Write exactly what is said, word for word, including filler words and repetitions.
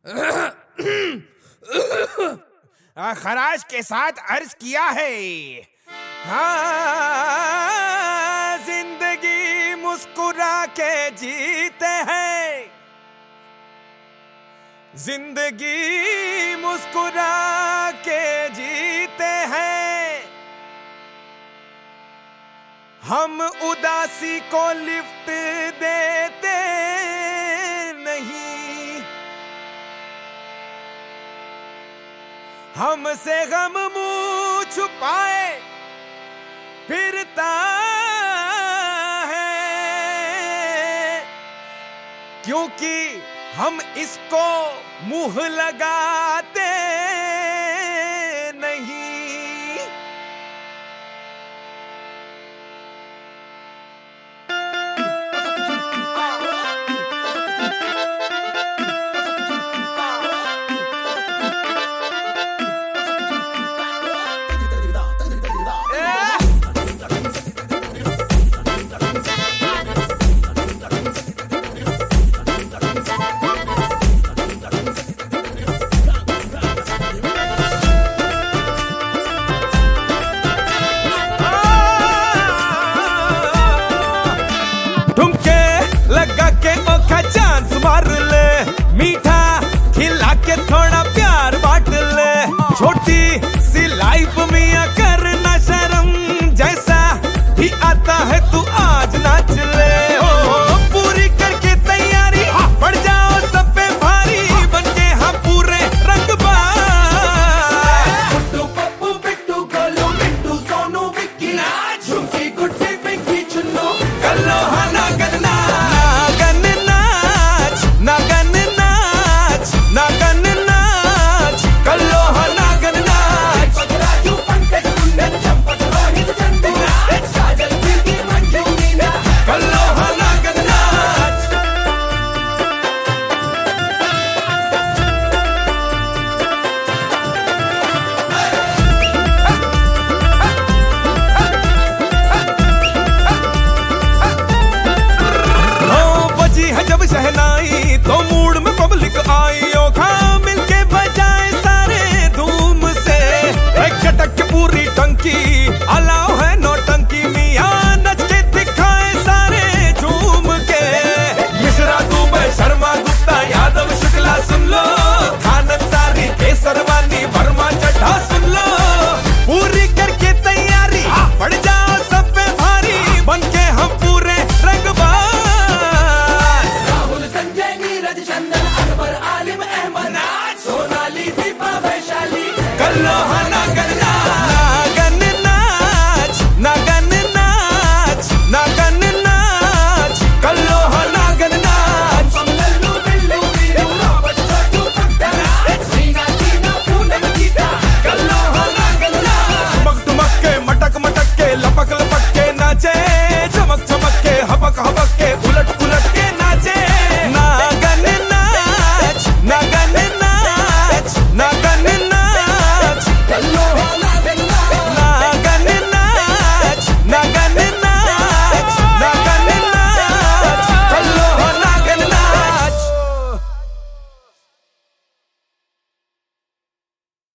खराश के साथ अर्ज किया है। हाँ, जिंदगी मुस्कुरा के जीते हैं, जिंदगी मुस्कुरा के जीते हैं। हम उदासी को लिफ्ट देते नहीं, हमसे गम मुंह छुपाए फिरता है, क्योंकि हम इसको मुंह लगाते नहीं। चांस मार ले, मीठा खिला के थोड़ा प्यार बांट ले, छोटी